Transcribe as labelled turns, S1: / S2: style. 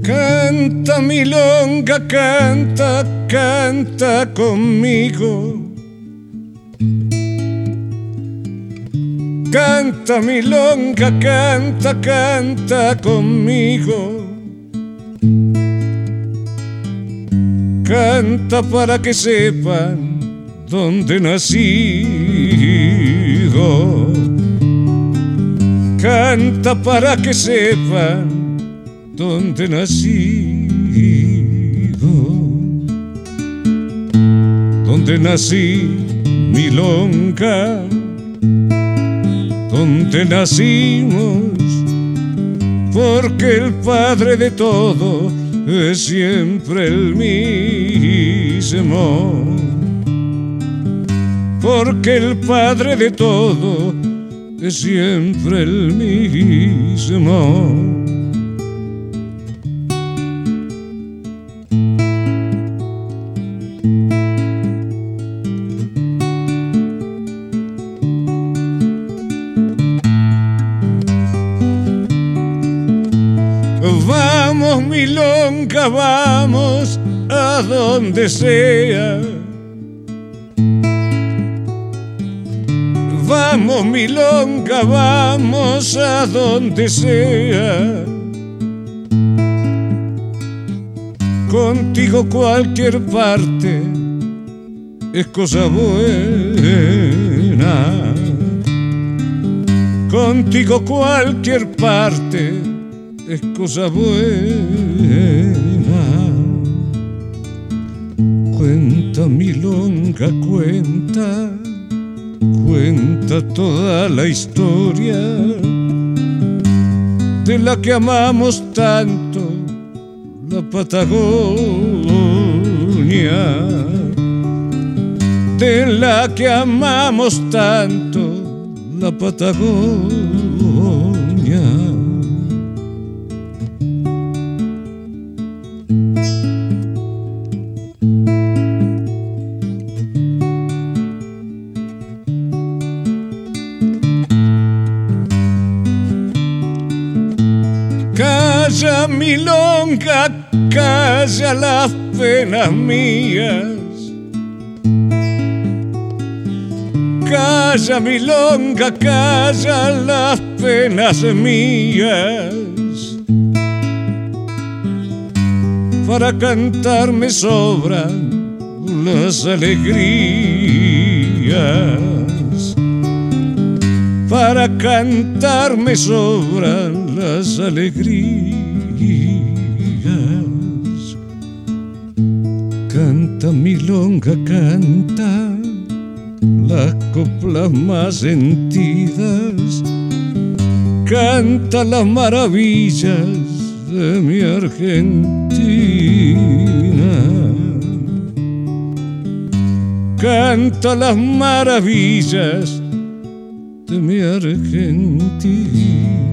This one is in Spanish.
S1: Canta milonga, canta, canta conmigo. Canta milonga, canta, canta conmigo. Canta para que sepan dónde nacido. Canta para que sepan dónde nacido. Donde nací, milonga. Donde nacimos, porque el padre de todo es siempre el mismo. Porque el padre de todo es siempre el mismo. Vamos milonga, vamos a donde sea. Vamos milonga, vamos a donde sea. Contigo cualquier parte es cosa buena. Contigo cualquier parte es cosa buena. Cuenta milonga, cuenta, cuenta toda la historia de la que amamos tanto, la Patagonia. De la que amamos tanto, la Patagonia. Calla milonga, calla las penas mías. Calla milonga, calla las penas mías. Para cantar me sobran las alegrías. Para cantar me sobran las alegrías. Canta milonga, canta las coplas más sentidas. Canta las maravillas de mi Argentina. Canta las maravillas de mi Argentina.